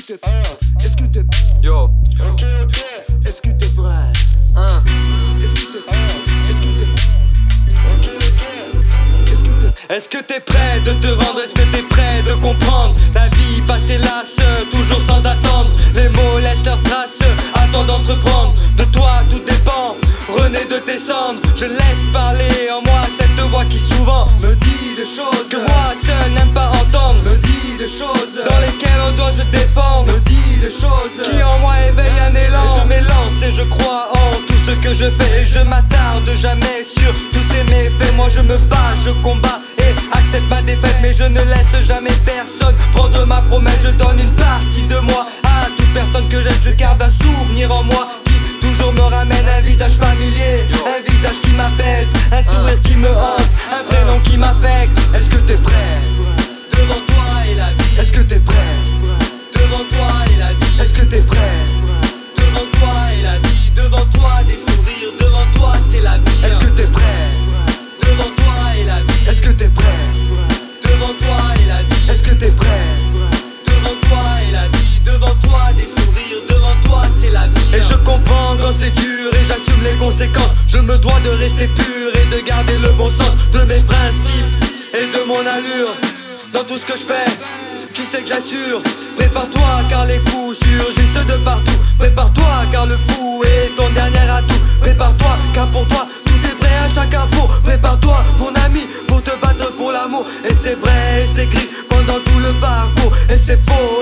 t'es Est-ce que t'es Yo. Ok, ok. Est-ce que t'es prêt? Hein. Est-ce que t'es Est-ce que t'es Ok, ok. Est-ce que t'es Est-ce que t'es prêt de te rendre? Est-ce que t'es prêt de comprendre? La vie passée lasse, toujours sans attendre. Les mots laissent leurs traces, attendent d'entreprendre. De toi tout dépend, renais de tes cendres. Je laisse parler en moi cette voix qui souvent me dis des choses que moi seul n'aime pas entendre. me dis des choses Dans lesquelles on doit je défendre. me dis des choses Qui en moi éveille un élan. Je m'élance et je crois en tout ce que je fais. Et je m'attarde jamais sur tous ces méfaits. Moi je me bats, je combats et accepte ma défaite. Mais je ne laisse jamais personne prendre ma promesse. Je donne une partie de moi à toute personne que j'aime. Je garde un souvenir en moi qui toujours me ramène un visage familier, un visage qui m'apaise, un sourire qui me hante, un prénom qui m'affecte. Est-ce que t'es prêt? Devant toi et la vie. Est-ce que t'es prêt? Devant toi et la vie. Est-ce que t'es prêt? Devant toi et la vie. Devant toi des sourires. Devant toi c'est la vie. Est-ce que t'es prêt? Devant toi et la vie. Est-ce que t'es prêt? Devant toi et la vie. Est-ce que t'es prêt? Devant toi et la vie. Devant toi des sourires. Devant toi c'est la vie. Et je comprends quand c'est dur et j'assume les conséquences. Je me dois de rester pur et de garder le bon sens de mes principes et de mon allure. Dans tout ce que je fais, tu sais que j'assure. Prépare-toi car les coups surgissent de partout. Prépare-toi car le fou est ton dernier atout. Prépare-toi car pour toi tout est prêt à chaque info. Prépare-toi mon ami pour te battre pour l'amour. Et c'est vrai et c'est gris pendant tout le parcours. Et c'est faux